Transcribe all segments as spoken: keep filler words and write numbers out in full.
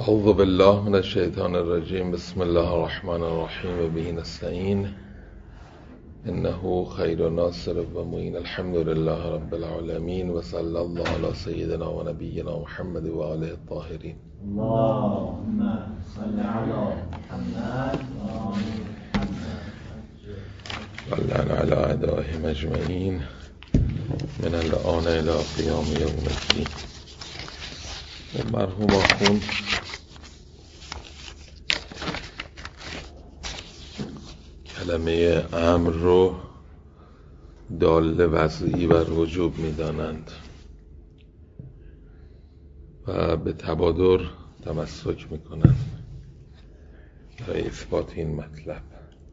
اعوذ بالله من الشیطان الرجیم. بسم الله الرحمن الرحیم و به نستعین انه خیر ناصر و معین. الحمد لله رب العالمین و صلی الله علی سیدنا و نبینا محمد و آله الطاهرین. اللهم صل علی محمد و آل محمد واللعن علی اعدائهم اجمعین من الآن الی قیام یوم الدین. مرحوم آخوند کلمه امر رو داله وضعی بر وجوب می دانند و به تبادر تمسک می کنند برای اثبات این مطلب.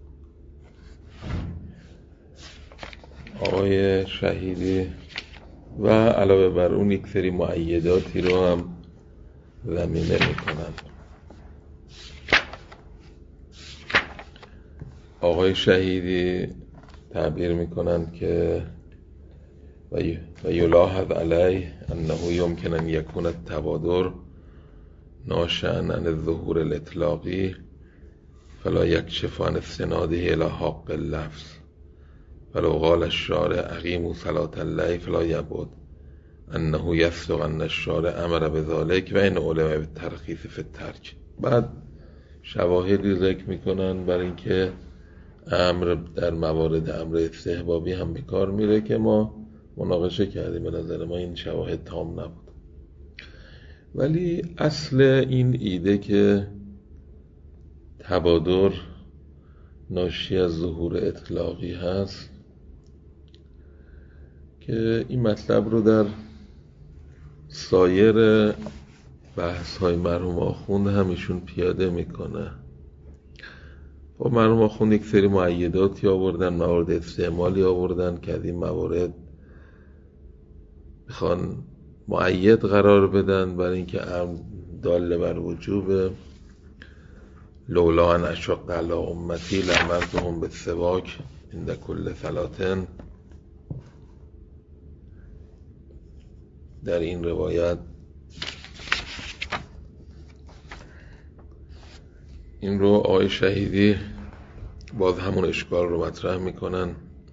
آقای شهیدی و علاوه بر اون یک سری مؤیداتی رو هم زمینه می کنند. آقای شهیدی تعبیر می کنند که و یلاحظ علیه انه یمکن ان یکون التبادر ناشئا عن الظهور الاطلاقی فلا یکشف عن استناده الی حق اللفظ ولو قال الشارع اقیموا صلاة الليل فلا یبعد انه یصدق ان الشارع امر بذلك و ان علم بالترخیص فی الترک. بعد شواهدی ذکر میکنن برای اینکه امر در موارد امر استحبابی هم به کار میره که ما مناقشه کردیم. به نظر ما این شواهد تام نبود، ولی اصل این ایده که تبادر ناشی از ظهور اطلاقی هست که این مطلب رو در سایر بحث های مرحوم آخوند هم ایشون پیاده میکنه. خب مرحوم آخوند یک سری مؤیداتی آوردن، موارد استعمالی آوردن که از این موارد میخوان مؤید قرار بدن برای اینکه امر داله بر وجوب. لولا ان اشق علی امتی لامرتهم بالسواک عند کل صلاة. در این روایت این رو آقای شهیدی باز همون اشکال رو مطرح میکنن،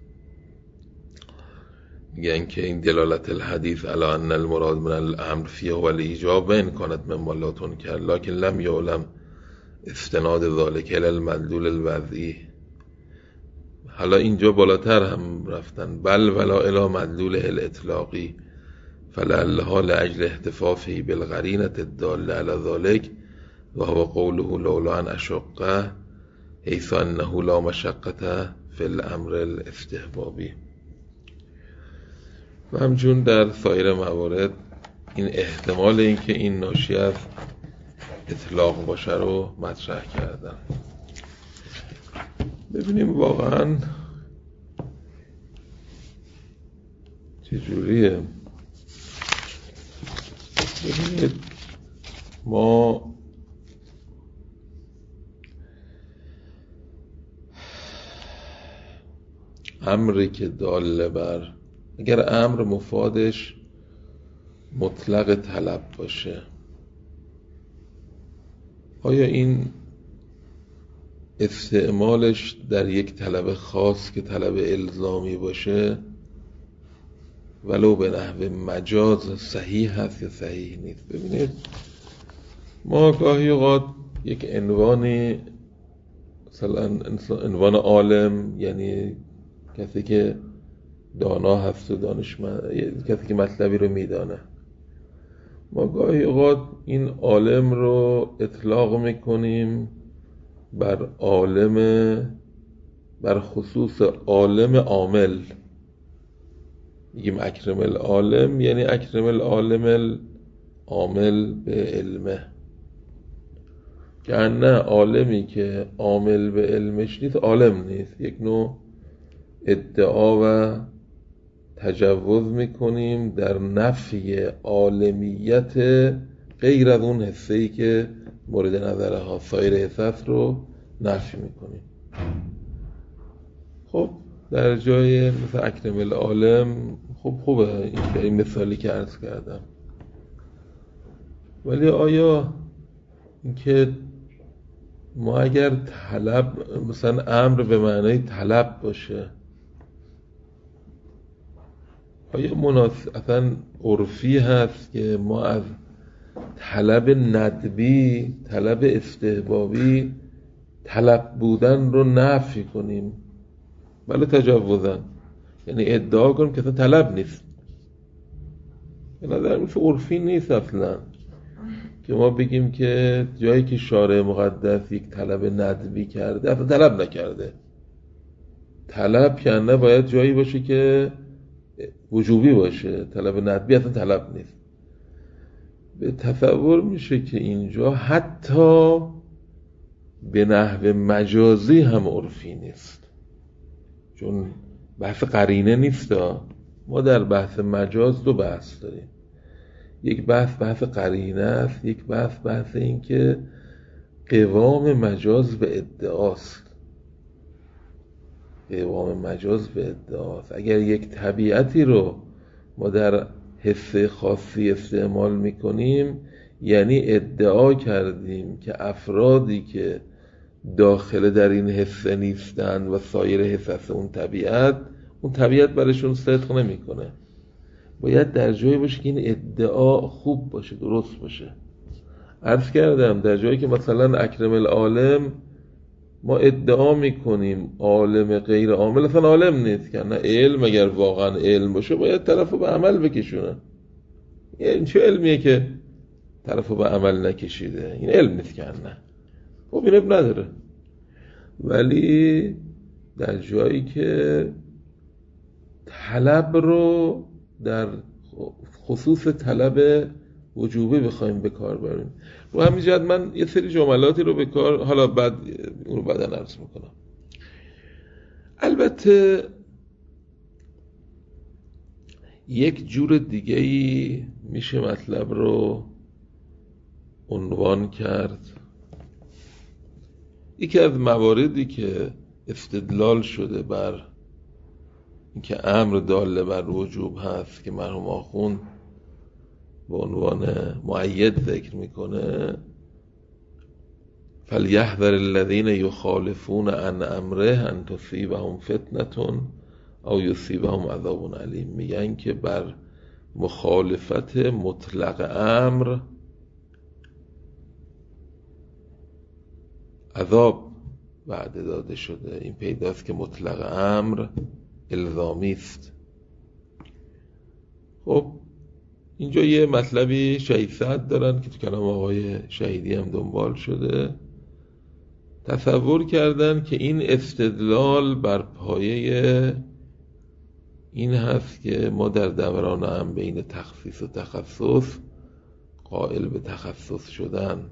میگن که این دلالت الحدیث علی ان المراد من الامر فیه و الایجاب و ان کانت مما لا تنکر لکن لم یعلم استناد ذلک الی المدلول الوضعی. حالا اینجا بالاتر هم رفتن، بل ولا الی مدلول الاطلاقی فلعلها لاجل احتفافه بالقرینة الداله علی ذلک و هو قوله لولا ان اشق حیث انه لا مشقة فی الامر الاستحبابی. و همچون در سایر موارد این احتمال این که این ناشی از اطلاق باشه رو مطرح کردن. ببینیم واقعا چجوریه. ببینید ما امری که داله بر، اگر امر مفادش مطلق طلب باشه، آیا این استعمالش در یک طلب خاص که طلب الزامی باشه ولو به نحو مجاز صحیح هست یا صحیح نیست؟ ببینید ما گاهی اوقات یک عنوانی، مثلا عنوان عالم، یعنی کسی که دانا هست و دانشمند، کسی که مطلبی رو میدانه، ما گاهی اوقات این عالم رو اطلاق میکنیم بر عالم، بر خصوص عالم عامل. میگیم اکرم العالم، یعنی اکرم العالم العامل به علمه، که نه عالمی که عامل به علمش نیست عالم نیست. یک نوع ادعا و تجوز میکنیم در نفی عالمیت غیر از اون حصه‌ای که مورد نظره ها، سایر حصص رو نفی میکنیم. خب در جای مثل اکرم العالم خب خوبه این مثالی که عرض کردم، ولی آیا اینکه ما اگر طلب مثلا امر به معنای طلب باشه، آیا مناسباً عرفی هست که ما از طلب ندبی، طلب استحبابی، طلب بودن رو نفی کنیم؟ بله تجوزاً، یعنی ادعا کنیم که اصلا طلب نیست. به نظر میشه عرفی نیست اصلا که ما بگیم که جایی که شارع مقدس یک طلب ندبی کرده اصلا طلب نکرده. طلب که نه باید جایی باشه که وجوبی باشه، طلب ندبی اصلا طلب نیست. به تصور میشه که اینجا حتی به نحو مجازی هم عرفی نیست، چون بحث قرینه نیست. ما در بحث مجاز دو بحث داریم، یک بحث بحث قرینه است، یک بحث بحث این که قوام مجاز به ادعاست. قوام مجاز به ادعاست. اگر یک طبیعتی رو ما در حس خاصی استعمال میکنیم، یعنی ادعا کردیم که افرادی که داخل در این حس نیستند و سایر حس اون طبیعت، اون طبیعت برشون صدق نمیکنه. باید در جایی باشه که این ادعا خوب باشه، درست باشه. عرض کردم در جایی که مثلا اکرم العالم ما ادعا میکنیم عالم غیر عامل اصلا عالم نیست، که نه علم اگر واقعا علم باشه باید طرفو به عمل بکشونه. این چه علمیه که طرفو به عمل نکشیده؟ این علم نیست که نه، خب این اب نداره. ولی در جایی که طلب رو در خصوص طلب وجوبی بخوایم به کار بریم، رو همین جهت من یه سری جملاتی رو به کار، حالا بعد اون رو بعداً عرض میکنم. البته یک جور دیگه‌ای میشه مطلب رو عنوان کرد. یکی از مواردی که استدلال شده بر اینکه امر داله بر وجوب هست که مرحوم آخوند به عنوان مؤید ذکر میکنه، فلیحذر الذین یخالفون عن امره ان تصیبهم فتنة او یصیبهم عذاب علیم. میگن که بر مخالفت مطلق امر عذاب وعده داده شده. این پیداست که مطلق امر الزامی است. خب اینجا یه مطلبی شهید سعد دارن که تو کلام آقای شهیدی هم دنبال شده. تصور کردن که این استدلال بر پایه این هست که ما در دوران هم بین تخصیص و تخصص قائل به تخصص شدن.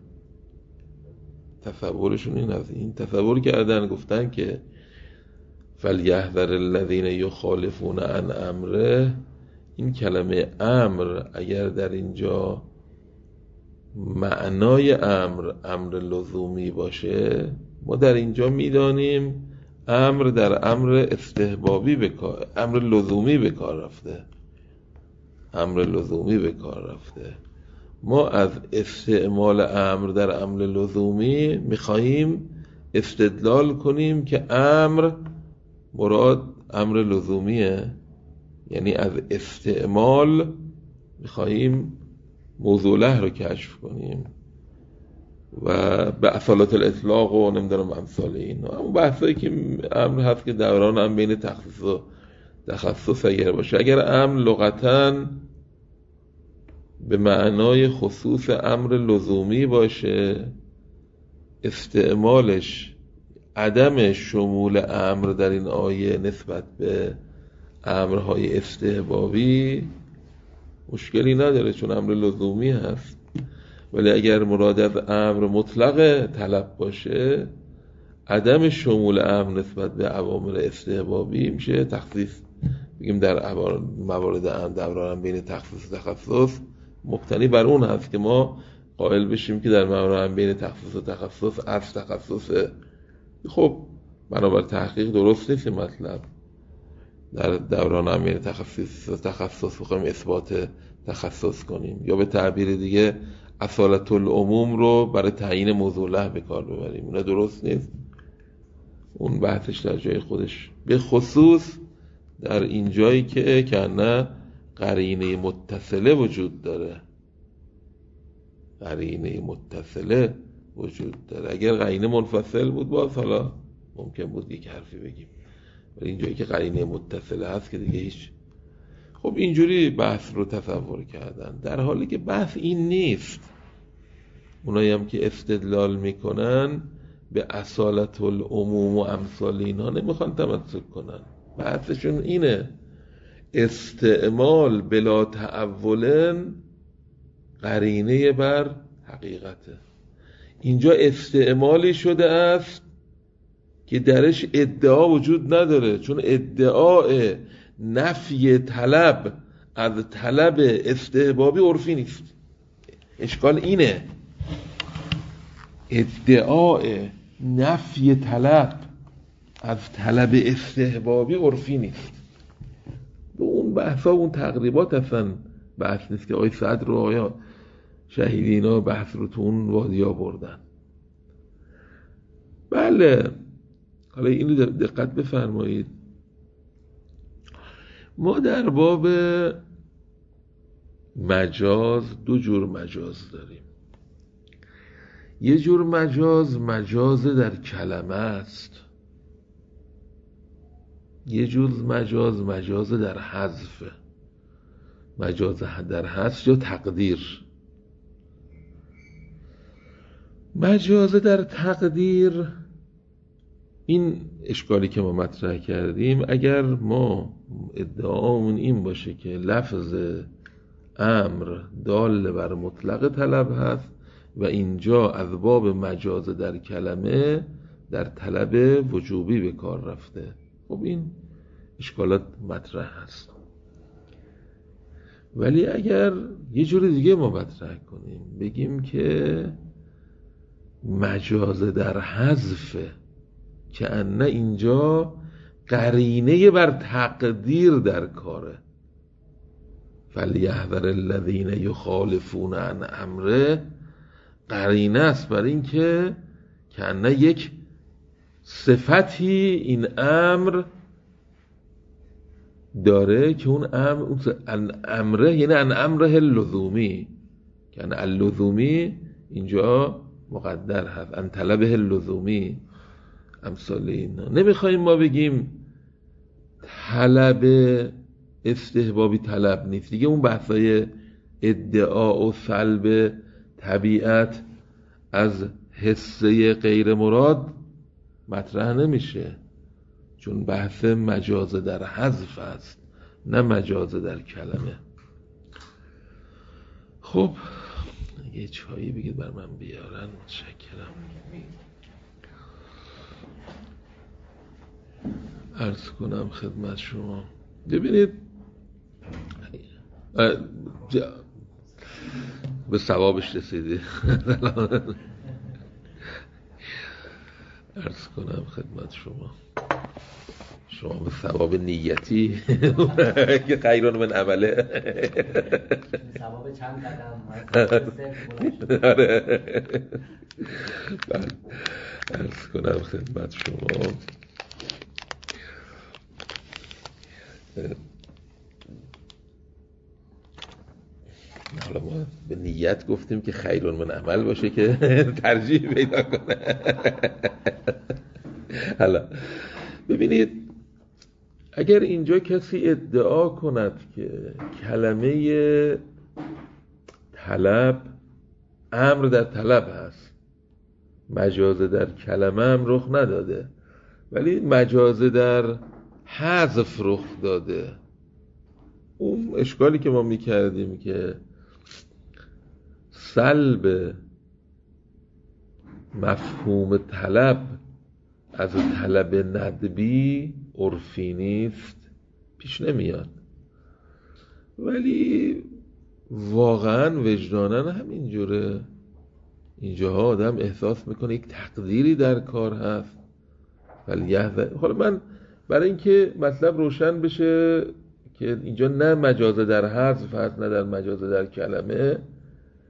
تصورشون این هست، این تصور کردن، گفتن که فلیحذر الذین یخالفون عن امره، این کلمه امر اگر در اینجا معنای امر امر لزومی باشه، ما در اینجا میدانیم امر در امر استحبابی بکار، امر لزومی به کار رفته، امر لزومی به کار رفته. ما از استعمال امر در امر لزومی میخواییم استدلال کنیم که امر مراد امر لزومیه، یعنی از استعمال میخواییم موضوعه رو کشف کنیم و به اصالت الاطلاق و نمیدونم امثال این اون بحثایی که امر هست که دوران هم بین تخصیص و تخصص اگر باشه. اگر امر لغتاً به معنای خصوص امر لزومی باشه، استعمالش عدم شمول امر در این آیه نسبت به امرهای استحبابی مشکلی نداره چون امر لزومی هست. ولی اگر مراد از امر مطلق طلب باشه، عدم شمول امر نسبت به اوامر استحبابی میشه تخصیص. بگیم در موارد امر دوران بین تخصیص و تخصص مبتنی بر اون هست که ما قائل بشیم که در موارد بین تخصیص و تخصص اصل تخصصه. خب بنابر تحقیق درست نیست مطلب. در دوران امیر تخصص تخصص بخوایم اثبات تخصص کنیم، یا به تعبیر دیگه اصالت العموم رو برای تعیین موضوع له به کار ببریم. اینا درست نیست. اون بحثش در جای خودش، به خصوص در این جایی که کنه قرینه متصله وجود داره. قرینه متصله وجود داره. اگر قرینه منفصل بود باز حالا ممکن بود یک حرفی بگیم، ولی این جایی که قرینه متصله هست که دیگه هیچ. خب اینجوری بحث رو تصور کردن، در حالی که بحث این نیست. اونایی هم که استدلال میکنن به اصالت العموم و امثال اینها نمیخوان تمسک کنن. بحثشون اینه استعمال بلا تعولن قرینه بر حقیقته. اینجا استعمالی شده است که درش ادعا وجود نداره، چون ادعای نفی طلب از طلب استحبابی عرفی نیست. اشکال اینه، ادعای نفی طلب از طلب استحبابی عرفی نیست. به اون بحثا و اون تقریبات اصلا بحث نیست که آی صدر و آیا شهیدی اینا بحث رو تو اون وادیا بردن. بله، حالا اینو دقت بفرمایید. ما در باب مجاز دو جور مجاز داریم. یه جور مجاز مجاز در کلمه است، یه جور مجاز مجاز در حذف، مجاز در حذف یا تقدیر. مجاز در تقدیر، این اشکالی که ما مطرح کردیم، اگر ما ادعامون این باشه که لفظ امر دال بر مطلق طلب هست و اینجا از باب مجاز در کلمه در طلب وجوبی به کار رفته، خب این اشکالات مطرح هست. ولی اگر یه جور دیگه ما مطرح کنیم، بگیم که مجاز در حذف، که انه اینجا قرینه بر تقدیر در کاره، فلیحذر الذین یخالفون عن امره، قرینه است بر این که که انه یک صفتی این امر داره که اون امر اون امره یعنی ان امره اللزومی، که ان اللزومی اینجا مقدر هست، ان طلبه اللزومی امثال اینا. نمیخوایم ما بگیم طلب استحبابی طلب نیست دیگه، اون بحثای ادعا و سلب طبیعت از حسه غیر مراد مطرح نمیشه، چون بحث مجاز در حذف است نه مجاز در کلمه. خب یه چایی بگید بر من بیارن، متشکرم. عرض کنم خدمت شما، ببینید به ثوابش رسیدی. عرض کنم خدمت شما، شما به ثواب نیتی که خیرون من عمله، ثواب چند قدم عرض کنم خدمت شما. حالا ما به نیت گفتیم که خیرون من عمل باشه که ترجیح پیدا کنه. حالا ببینید، اگر اینجا کسی ادعا کند که کلمه طلب امر در طلب هست، مجاز در کلمه هم رخ نداده ولی مجاز در حذف رخ داده، اون اشکالی که ما میکردیم که سلب مفهوم طلب از طلب ندبی عرفی نیست، پیش نمیاد. ولی واقعا وجدانن همینجوره، اینجاها آدم احساس میکنه یک تقدیری در کار هست. ولی حالا من برای اینکه مطلب روشن بشه که اینجا نه مجاز در حذف هست نه در مجاز در کلمه،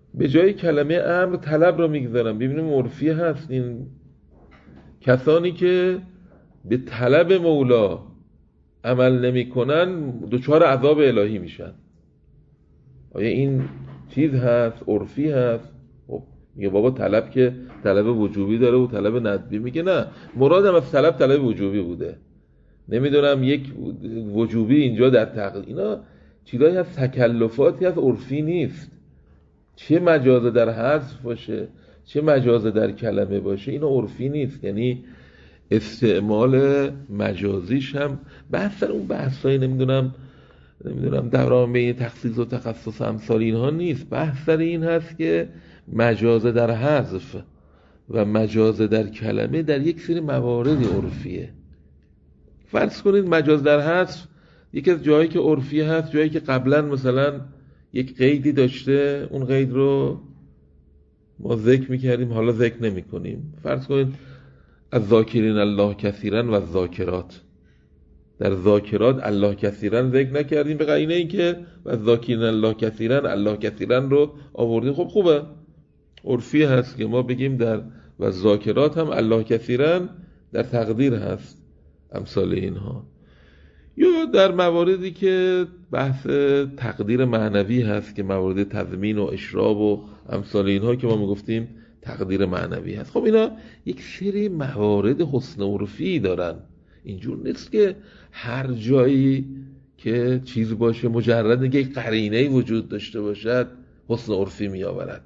به جای کلمه امر طلب رو میگذارم. ببینیم عرفی هست این کسانی که به طلب مولا عمل نمی کنن دچار عذاب الهی میشن. آیا این چیز هست؟ عرفی هست؟ خب میگه بابا طلب که طلب وجوبی داره و طلب ندبی. میگه نه، مرادم از طلب طلب وجوبی بوده. نمیدونم یک وجوبی اینجا در تقدیر، اینا چیزایی هست، تکلفاتی هست، عرفی نیست. چه مجاز در حذف باشه چه مجاز در کلمه باشه اینا عرفی نیست. یعنی استعمال مجازیش هم بحث اون بحثای نمیدونم نمیدونم دوران بین تخصیص و تخصص امثال اینها نیست. بحث این هست که مجاز در حذف و مجاز در کلمه در یک سری موارد عرفیه. فرض کنید مجاز در حذف یکی از جایی که عرفی هست جایی که قبلا مثلا یک قیدی داشته، اون قید رو ما ذکر میکردیم حالا ذکر نمی کنیم. فرض کنید از ذاکرین الله کثیرا و ذاکرات، در ذاکرات الله کثیرا ذکر نکردیم به قرینه این که و ذاکرین الله کثیرا الله کثیرا رو آوردیم. خب خوبه، عرفی هست که ما بگیم در و ذاکرات هم الله کثیرا در تقدیر هست امثال اینها. یا در مواردی که بحث تقدیر معنوی هست که موارد تضمین و اشراب و امثال اینها که ما میگفتیم تقدیر معنوی هست. خب اینا یک سری موارد حسن عرفی دارن. اینجور نیست که هر جایی که چیز باشه مجرد یک قرینه وجود داشته باشد حسن عرفی می آورد.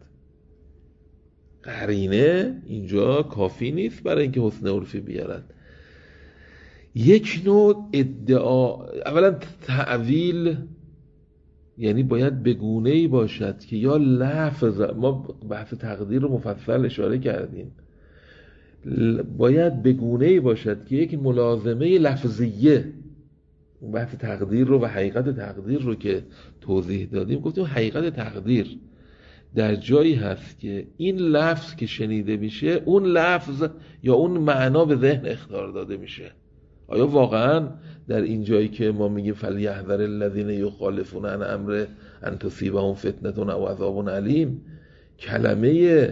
قرینه اینجا کافی نیست برای اینکه حسن عرفی بیارد. یک نوع ادعا، اولا تعویل یعنی باید بگونه‌ای باشد که یا لفظ، ما بحث تقدیر رو مفصل اشاره کردیم، باید بگونه‌ای باشد که یک ملازمه لفظیه، بحث تقدیر رو و حقیقت تقدیر رو که توضیح دادیم گفتیم حقیقت تقدیر در جایی هست که این لفظ که شنیده میشه اون لفظ یا اون معنا به ذهن اخطار داده میشه. آیا واقعا در این جایی که ما میگیم فلیحذر الذین یخالفون عن امره ان تصیبهم فتنة او عذاب علیم، کلمه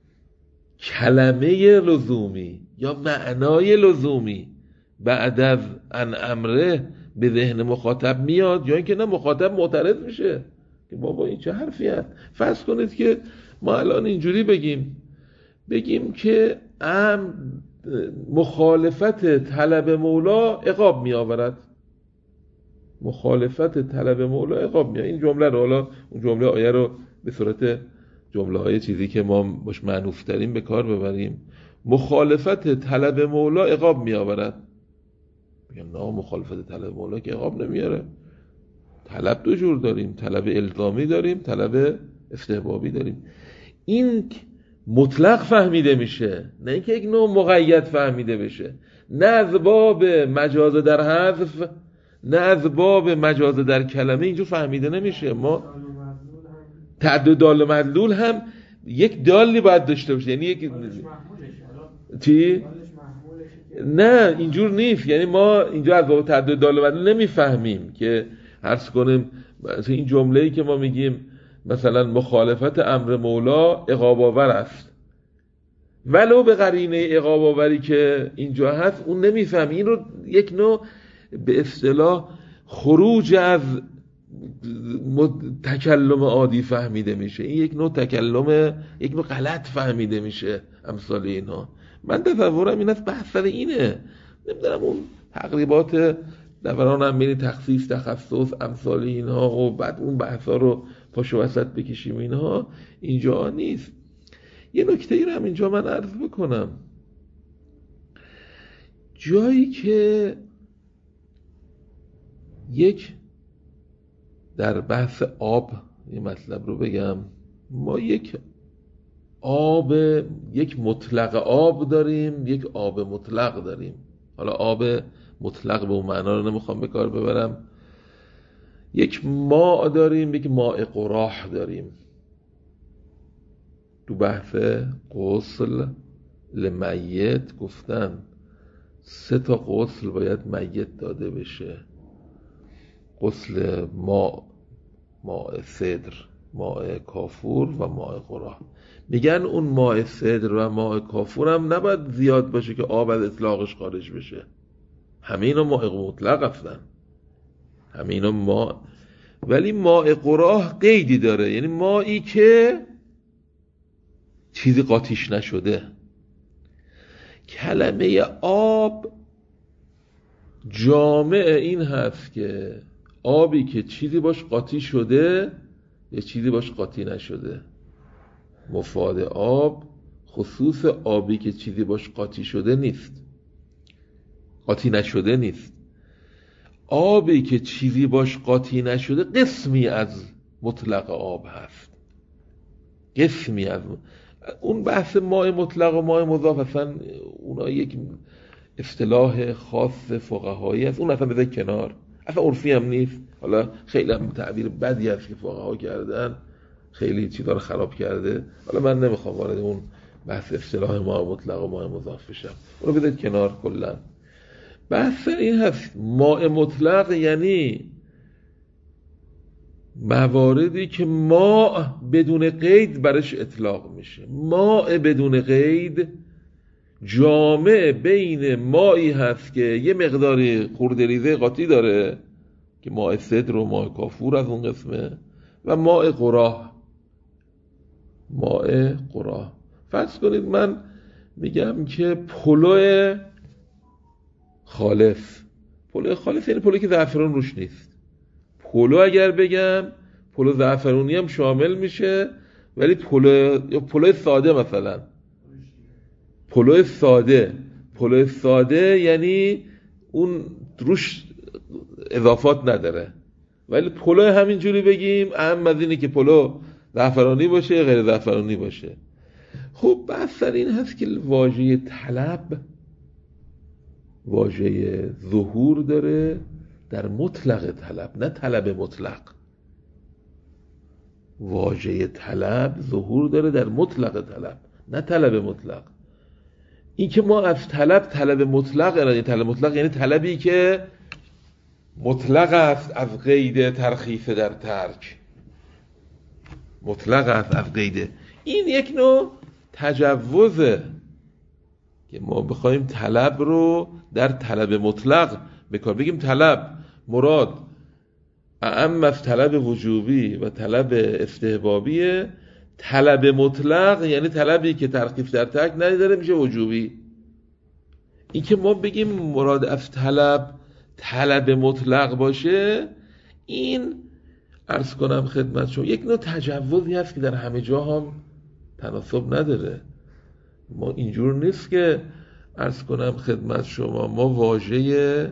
کلمه لزومی یا معنای لزومی بعد از ان امره به ذهن مخاطب میاد یا اینکه نه مخاطب معترض میشه که بابا این چه حرفی هست؟ فرض کنید که ما الان اینجوری بگیم بگیم که ام مخالفت طلب مولا عقاب می آورد. مخالفت طلب مولا عقاب می آورد. این جمله رو حالا اون جمله آیه رو به صورت جمله های چیزی که ما باش معنوف ترین به کار ببریم. مخالفت طلب مولا عقاب می آورد. میگم نه، مخالفت طلب مولا که عقاب نمیاره. طلب دو جور داریم، طلب الزامی داریم، طلب استحبابی داریم. این مطلق فهمیده میشه، نه اینکه یک نوع مقید فهمیده بشه. نه از باب مجاز در حذف نه از باب مجاز در کلمه اینجور فهمیده نمیشه. ما تعدد دال و مدلول هم یک دالی باید داشته باشه، یعنی یک چی؟ نه اینجور نیست. یعنی ما اینجا از باب تعدد دال و مدلول نمیفهمیم که عرض کنیم این جمله‌ای که ما میگیم مثلا مخالفت امر مولا عقاب آور است، ولو به قرینه عقاب آوری که اینجا هست اون نمیفهم. این رو یک نوع به اصطلاح خروج از تکلم عادی فهمیده میشه. این یک نوع تکلم، یک نوع غلط فهمیده میشه امثال اینها. من تصورم این است بحث سر اینه. نمیدونم اون تقریبات دوران هم بین تخصیص تخصص امثال اینها و بعد اون بحثا رو پاشو وسط بکشیم اینها اینجا نیست. یه نکته ای رو هم اینجا من عرض بکنم. جایی که یک در بحث آب یه مطلب رو بگم، ما یک آب یک مطلق آب داریم، یک آب مطلق داریم. حالا آب مطلق به اون معنا رو نمیخوام به کار ببرم. یک ماء داریم، یک ماء قراح داریم. تو بحث غسل لمیت گفتن سه تا غسل باید میت داده بشه: غسل ماء، ماء سدر، ماء کافور و ماء قراه. میگن اون ماء سدر و ماء کافور هم نباید زیاد باشه که آب از اطلاقش خارج بشه. همه اینا ماء مطلق هستن، همه اینا ماء. ولی ماء قراه قیدی داره، یعنی مایی که چیزی قاطیش نشده. کلمه آب جامع این هست که آبی که چیزی باش قاطی شده یا چیزی باش قاطی نشده. مفاد آب خصوص آبی که چیزی باش قاطی شده نیست، قاطی نشده نیست. آبی که چیزی باش قاطی نشده قسمی از مطلق آب هست، قسمی از اون. بحث ماء مطلق و ماء مضاف اصلا اونا یک اصطلاح خاص فقهایی است، اون اصلا بذار کنار، اصلا عرفی هم نیست. حالا خیلی هم تعبیر بدی است که فقها کردن، خیلی چیزا رو خراب کرده. حالا من نمیخوام وارد اون بحث اصطلاح ماء مطلق و ماء مضاف بشم، اون رو بذار کنار. کلا بحث این هست ماء مطلق یعنی مواردی که ماء بدون قید برش اطلاق میشه. ماء بدون قید جامع بین مایی هست که یه مقداری خردریزه قاطی داره که ماء سدر و ماء کافور از اون قسمه، و ماء قراه. ماء قراه فرض کنید من میگم که پلو خالص، پلو خالص یعنی پلو که زعفران روش نیست. پلو اگر بگم پلو زعفرونی هم شامل میشه، ولی پلو یا پلو ساده، مثلا پلو ساده، پلو ساده یعنی اون روش اضافات نداره. ولی پلو همینجوری بگیم اهم از اینه که پلو زعفرانی باشه غیر زعفرانی باشه. خب بحث سر این هست که واژه طلب واژه ظهور داره در مطلق طلب، نه طلب مطلق. واژه طلب ظهور داره در مطلق طلب، نه طلب مطلق. این که ما از طلب طلب مطلق، یعنی طلب مطلق یعنی طلبی که مطلق است از قید ترخیص در ترک، مطلق است از قید. این یک نوع تجوزه که ما بخوایم طلب رو در طلب مطلق بکار بگیم. طلب مراد اعم از طلب وجوبی و طلب استحبابیه. طلب مطلق یعنی طلبی که ترخیص در ترک نداره میشه وجوبی. این که ما بگیم مراد از طلب طلب مطلق باشه، این عرض کنم خدمت شما یک نوع تجوزی هست که در همه جا هم تناسب نداره. ما اینجور نیست که عرض کنم خدمت شما ما واژه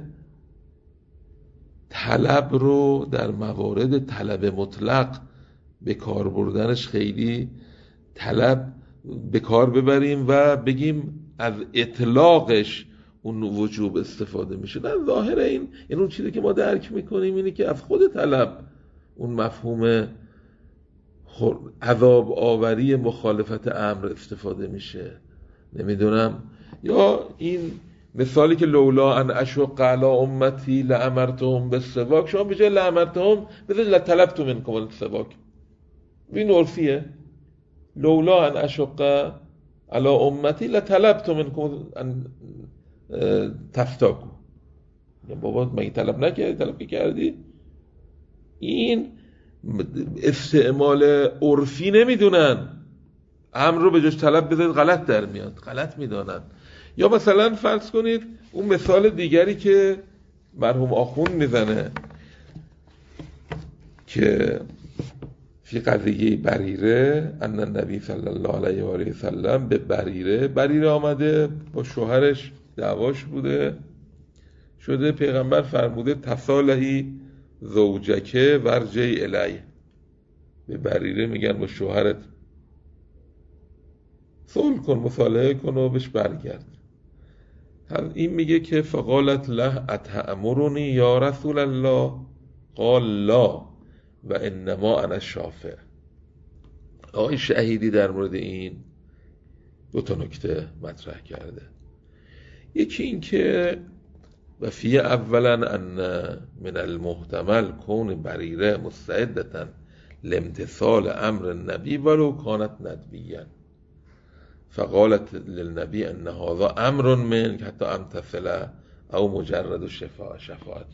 طلب رو در موارد طلب مطلق به کار بردنش خیلی طلب به کار ببریم و بگیم از اطلاقش اون وجوب استفاده میشه. نه، ظاهر این این اون چیزی که ما درک میکنیم اینه که از خود طلب اون مفهوم عذاب آوری مخالفت امر استفاده میشه. نمیدونم، یا این مثالی که لولا ان اشق علی امتی لامرتهم بالسواک، شما به جای لامرتهم بذارید لطلبت منکم السواک. این عرفیه. لولا ان اشق علی امتی لطلبت منکم ان تفتاکو. یا بابا مگه طلب نکردی؟ طلب که کردی. این استعمال عرفی نمیدونن، امر رو به جاش طلب بذارید غلط در میاد، غلط میدانن. یا مثلا فرض کنید اون مثال دیگری که مرحوم آخوند میزنه که فی قضیه بریره ان النبی صلی الله علیه و آله و سلم به بریره بریره آمده با شوهرش دعواش بوده شده، پیغمبر فرموده تصالحی زوجکه ورجعی الیه. به بریره میگن با شوهرت صلح کن، مصالحه کن و بهش برگرد. این میگه که فقالت له اتأمرنی یا رسول الله قال لا و انما انا شافع. آقای شهیدی در مورد این دو تا نکته مطرح کرده. یکی این که و فی اولا ان من المحتمل کون بریره مستعدتن لامتثال امر النبی ولو کانت ندبیا فقالت للنبی ان هذا امر منک حتی امتثل او مجرد شفاعت شفاعت.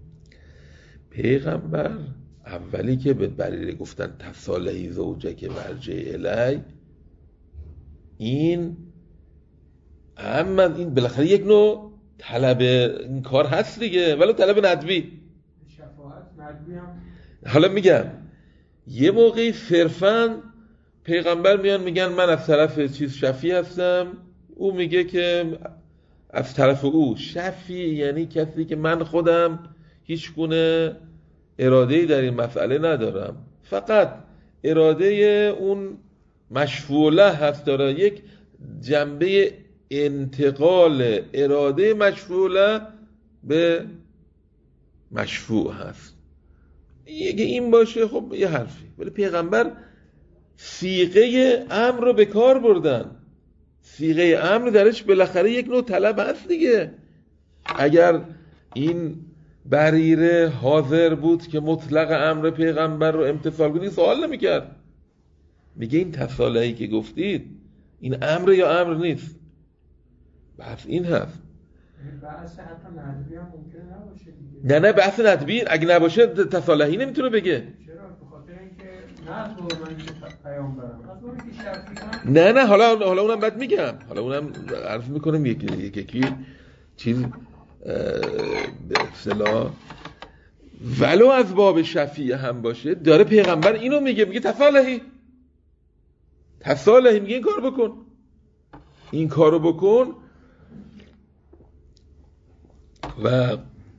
پیغمبر اولی که به بریره گفتن تصالحی زوجه که ورجع الی، این اما این بالاخره یک نوع طلب این کار هست دیگه، ولو طلب ندبی. شفاعت ندبی هم حالا میگم یه موقعی صرفاً پیغمبر میان میگن من از طرف چیز شفیع هستم، او میگه که از طرف او شفیع یعنی کسی که من خودم هیچ گونه اراده‌ای در این مسئله ندارم، فقط اراده اون مشفوع له هست، داره یک جنبه انتقال اراده مشفوع له به مشفوع هست. اگه این باشه خب یه حرفی، ولی پیغمبر صیغه امر رو به کار بردن. صیغه امر درش بالاخره یک نوع طلب هست دیگه. اگر این بریره حاضر بود که مطلق امر پیغمبر رو امتثال کنید سوال نمی‌کرد، میگه این تصالحی که گفتید این امر یا امر نیست، بحث این هست. بحث حتی ندبی هم ممکنه نباشه دیگه. نه نه بحث ندبی اگه نباشه تصالحی نمیتونه بگه. چرا؟ به خاطر اینکه نه تو من که پیامبرم از اون که شفیعم. نه نه حالا حالا اونم بعد میگم، حالا اونم عرض میکنم یکی یکی یکی چیز به اصطلاح ولو از باب شفیع هم باشه داره پیغمبر اینو میگه، میگه تصالحی تصالحی میگه این کار بکن، این کارو بکن. و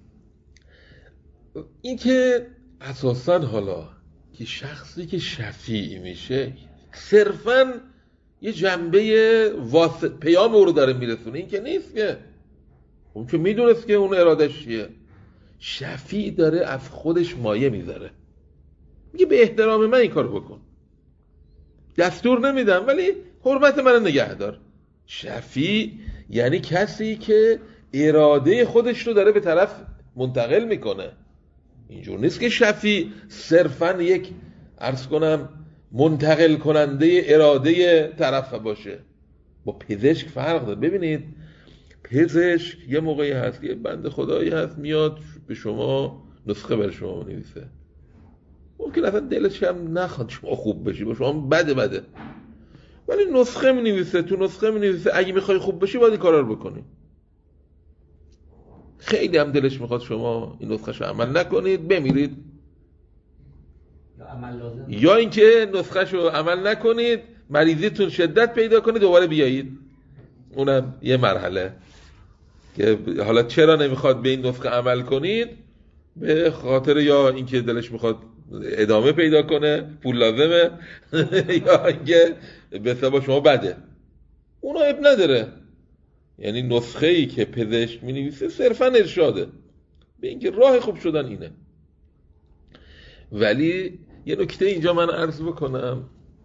این که اساساً حالا که شخصی که شفیع میشه صرفاً یه جنبه واسط پیام او رو داره میرسونه، این که نیست که اون که میدونست که اون ارادش چیه. شفیع داره از خودش مایه میذاره، میگه به احترام من این کارو بکن، دستور نمیدم ولی حرمت من نگه دار. شفیع یعنی کسی که اراده خودش رو داره به طرف منتقل میکنه. اینجور نیست که شفیع صرفاً یک عرض کنم منتقل کننده اراده طرف باشه. با پزشک فرق داره. ببینید پزشک یه موقعی هست یه بنده خدایی هست میاد به شما نسخه بر شما می‌نویسه، ممکن اصلا دلش هم نخواد شما خوب بشی، با شما بده بده، ولی نسخه می‌نویسه، تو نسخه می‌نویسه اگه می‌خوای خوب بشی باید این کارا رو بکنی. خیلی هم دلش میخواد شما این نسخه‌شو عمل نکنید بمیرید، یا عمل لازم، یا اینکه نسخه‌شو عمل نکنید مریضیتون شدت پیدا کنه دوباره بیایید. اونم یه مرحله که حالا چرا نمیخواد به این نسخه عمل کنید، به خاطر یا اینکه دلش میخواد ادامه پیدا کنه پول لازمه یا اینکه به حساب شما بده، اونا عیب نداره. یعنی نسخه ای که پزشک می نویسه صرفا ارشاده به اینکه راه خوب شدن اینه. ولی یه نکته اینجا من عرض بکنم،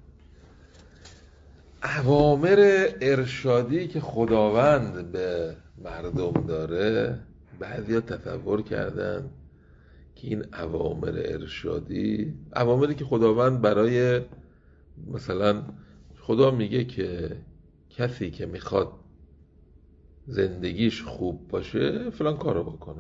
اوامر ارشادی که خداوند به مردم داره بعضیا تصور کردن که این اوامر ارشادی اوامری که خداوند برای مثلا خدا میگه که کسی که میخواد زندگیش خوب باشه فلان کارو بکنه،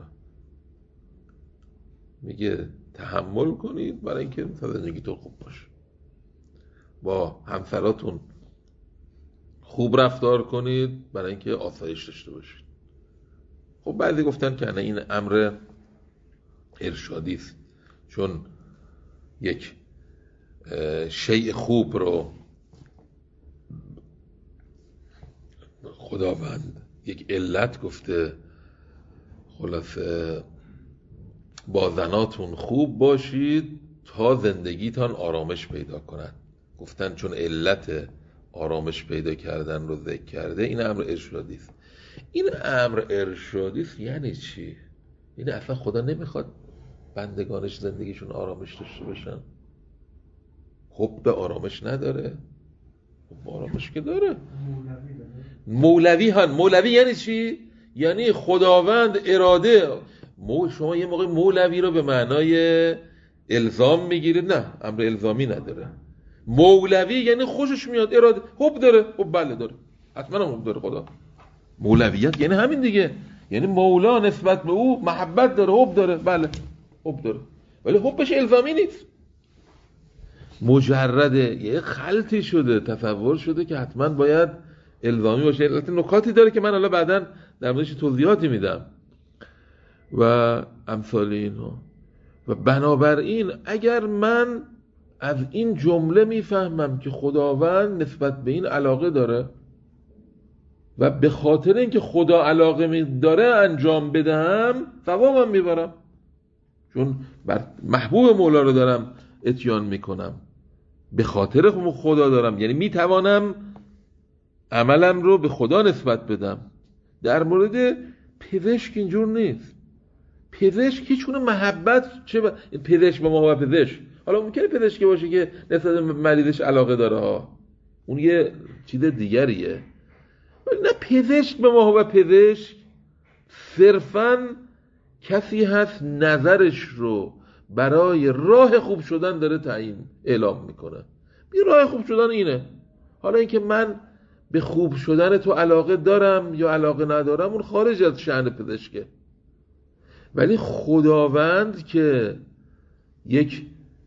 میگه تحمل کنید برای اینکه زندگیتون خوب باشه، با همسراتون خوب رفتار کنید برای اینکه آسایش داشته باشید. خب بعضی گفتن که نه این امر ارشادی است، چون یک شیء خوب رو خداوند یک علت گفته، خلاصه با زناتون خوب باشید تا زندگیتان آرامش پیدا کنند. گفتن چون علت آرامش پیدا کردن رو ذکر کرده این امر ارشادی است. این امر ارشادی است یعنی چی؟ یعنی اصلا خدا نمیخواد بندگانش زندگیشون آرامش داشته باشن؟ خب به آرامش نداره؟ خب آرامش که داره. مولوی هن مولوی یعنی چی؟ یعنی خداوند اراده. شما یه موقع مولوی رو به معنای الزام میگیره، نه امر الزامی نداره. مولوی یعنی خوشش میاد، اراده، حب داره، حب بله داره، حتما هم حب داره خدا. مولویت یعنی همین دیگه، یعنی مولا نسبت به او محبت داره، حب داره، بله حب داره، ولی حبش الزامی نیست، مجرده یه خلطی شده، تصور شده که حتما باید الزامی باشه. البته نکاتی داره که من حالا بعداً در موردش توضیحاتی میدم و امثال اینها. و بنابراین اگر من از این جمله میفهمم که خداوند نسبت به این علاقه داره و به خاطر اینکه خدا علاقه می داره انجام بدهم، ثوابم میبرم، چون بر محبوب مولا رو دارم اتیان میکنم، به خاطر خدا دارم، یعنی میتوانم عملم رو به خدا نسبت بدم. در مورد پزشک اینجور نیست. پزشک هیچگونه محبت، چه ب... پزشک به ما پزشک، حالا ممکنه پزشکی باشه که نسبت به مریضش علاقه داره ها، اون یه چیز دیگریه، ولی نه، پزشک به ما پزشک صرفاً کسی هست نظرش رو برای راه خوب شدن داره تعیین اعلام میکنه. بی راه خوب شدن اینه. حالا اینکه من به خوب شدن تو علاقه دارم یا علاقه ندارم اون خارج از شأن پزشکه. ولی خداوند که یک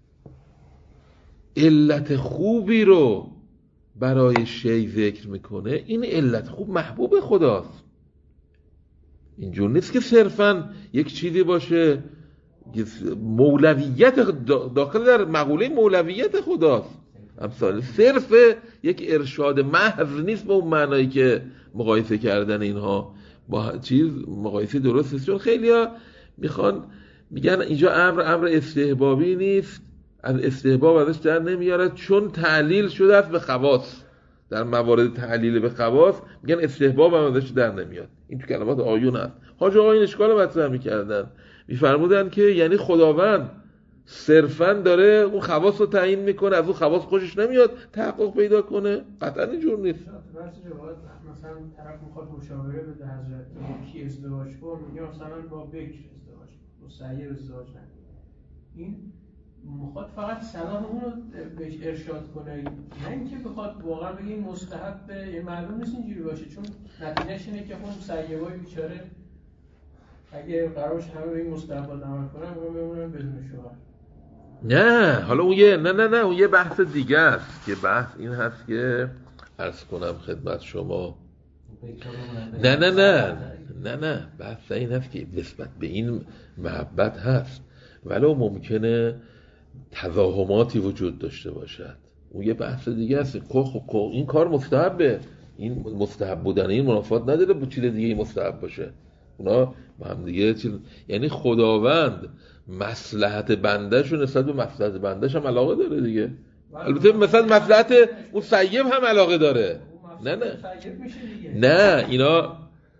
علت خوبی رو برای شی ذکر میکنه، این علت خوب محبوب خداست. اینجور نیست که صرفاً یک چیزی باشه، مولویت داخل در مقوله مولویت خداست. امثال صرف یک ارشاد محض نیست به اون معنایی که مقایسه کردن اینها با چیز مقایسه درست نیست، چون خیلی‌ها میخوان میگن اینجا امر امر استحبابی نیست، از استحباب ازش در نمیارد چون تعلیل شده است به خواص. در موارد تعلیل به خواص میگن استحباب هم ازش در نمیاد. این تو کلمات آیون هست. حاج آقا این اشکال مطرح میکردن، میفرمودن که یعنی خداوند صرفاً داره اون خواص رو تعیین میکنه، از اون خواص خوشش نمیاد تحقق پیدا کنه؟ قطعا اینجور نیست. مثلا طرف میخواد مشاوره بده حضرت با کی ازدواج کن، میگه مثلا با بکر ازدواج کن، با سعیر ازدواج نکن. این میخواد فقط صلاح اون رو بهش ارشاد کنه، نه اینکه بخواد واقعا بگه این مستحب، یه معلوم نیست اینجوری باشه، چون نتیجهش اینه که اون سعیبای بیچاره اگه قرارش همه به این مستحبات عمل کنن اون بمونن بدون شوهر. نه حالا اون یه نه نه نه اون یه بحث دیگه است که بحث این هست که عرض کنم خدمت شما، نه نه نه نه نه بحث این هست که نسبت به این محبت هست ولو ممکنه تضاهماتی وجود داشته باشد، اون یه بحث دیگه است. این کار مستحبه، این مستحب بودن این منافات نداره با چیز دیگه مستحب باشه، اونا با هم دیگه چیز، یعنی خداوند مصلحت بنده‌شو نسبت به مصلحت بنده‌ش هم علاقه داره دیگه. البته مثلا مصلحت اون سیب هم علاقه داره. نه نه نه اینا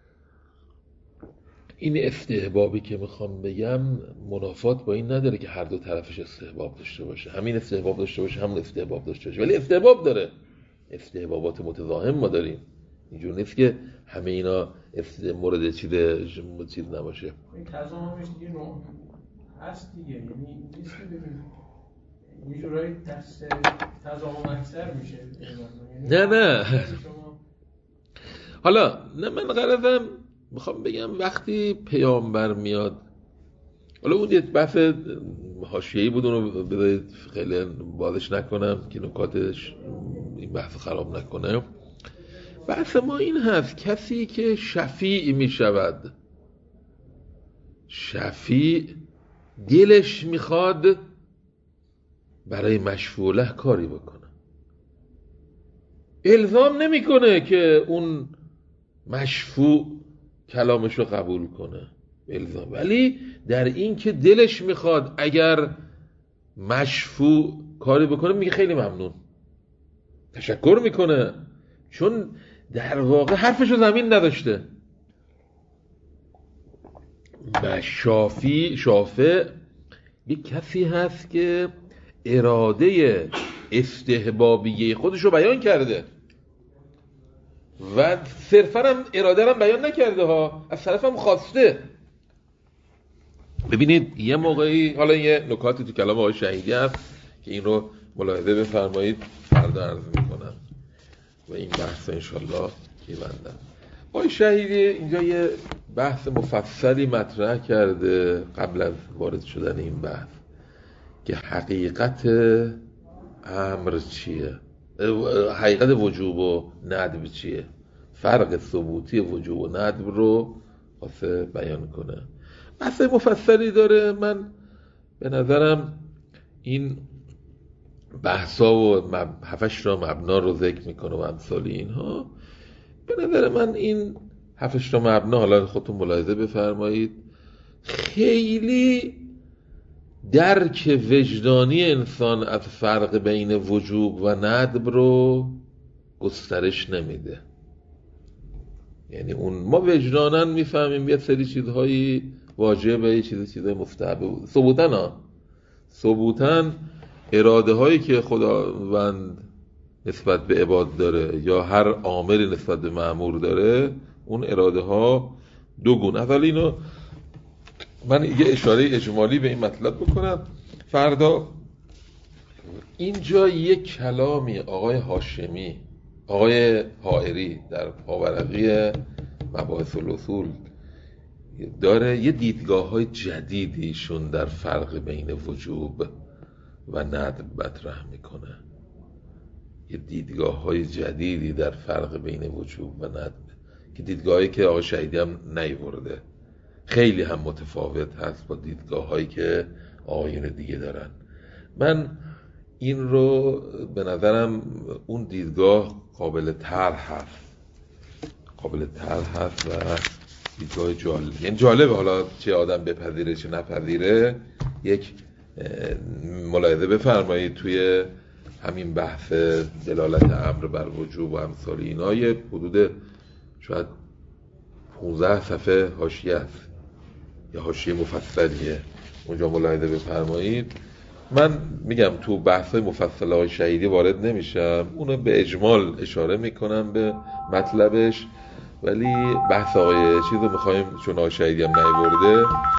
این استحبابی که میخوام بگم منافات با این نداره که هر دو طرفش استحباب داشته باشه، همین استحباب داشته باشه همون استحباب داشته باشه، ولی استحباب داره، استحبابات متضاهم ما داریم، اینجور نیست که همه اینا مورد چیز چیز نباشه. این تضاهمش دیگه نوع هست دیگه، یعنی نیست که ببین یه جورایی تضاهم اکثر میشه. نه نه حالا نه من غرضم میخوام بگم وقتی پیامبر میاد، حالا اون یه بحث حاشیه‌ای بود اونو بذارید خیلی بازش نکنم که نکاتش این بحث خراب نکنه. بحث ما این هست کسی که شفیع میشود، شفیع دلش میخواد برای مشفوع له کاری بکنه، الزام نمیکنه که اون مشفوع کلامشو قبول کنه الزام، ولی در این که دلش میخواد اگر مشفوع کاری بکنه میگه خیلی ممنون، تشکر میکنه، چون در واقع حرفشو زمین نداشته. شافی شافع یک کسی هست که اراده استحبابیه خودشو بیان کرده و صرفا هم اراده هم بیان نکرده ها، از طرف هم خواسته. ببینید یه موقعی، حالا یه نکاتی تو کلام آقای شهیدی هست که این رو ملاحظه بفرمایید، فردا عرض میکنم و این بحث انشالله میبندم. آقای شهیدی اینجا یه بحث مفصلی مطرح کرده قبل از وارد شدن این بحث که حقیقت امر چیه، حقیقت وجوب و ندب چیه، فرق ثبوتی وجوب و ندب رو واسه بیان کنه. بحث مفصلی داره. من به نظرم این بحثا و هفتش تا مبنا رو ذکر میکنه و امثال اینها. به نظر من این هفتش تا مبنا، حالا خودتون ملاحظه بفرمایید، خیلی درک وجدانی انسان از فرق بین وجوب و ندب رو گسترش نمیده. یعنی اون ما وجداناً میفهمیم یه سری چیزهایی واجبه، یه چیز چیزای مستحبه. ثبوتاً ها ثبوتاً اراده هایی که خداوند نسبت به عباد داره یا هر آمری نسبت به مأمور داره، اون اراده ها دو گونه. اول اینو من یه اشاره اجمالی به این مطلب بکنم. فردا اینجا یک کلامی آقای هاشمی، آقای حائری در پاورقی مباحث الاصول داره، یه دیدگاه های جدیدیشون در فرق بین وجوب و ندب مطرح میکنه. یه دیدگاه های جدیدی در فرق بین وجوب و ندب که دیدگاهی که آقای شهیدی هم نیورده، خیلی هم متفاوت هست با دیدگاه هایی که آقایون دیگه دارن. من این رو به نظرم اون دیدگاه قابل طرح هست، قابل طرح هست و دیدگاه جالب، یعنی جالبه. حالا چه آدم بپذیره چه نپذیره، یک ملاحظه بفرمایید توی همین بحث دلالت امر بر وجوب و امثال اینا یه حدود شاید پانزده صفحه حاشیه است یا حاشیه مفصلیه، اونجا ملاحظه بفرمایید. من میگم تو بحث مفصل های شهیدی وارد نمیشم، اونو به اجمال اشاره میکنم به مطلبش، ولی بحث آقای چیز رو میخوایم چون آقای شهیدی هم نیورده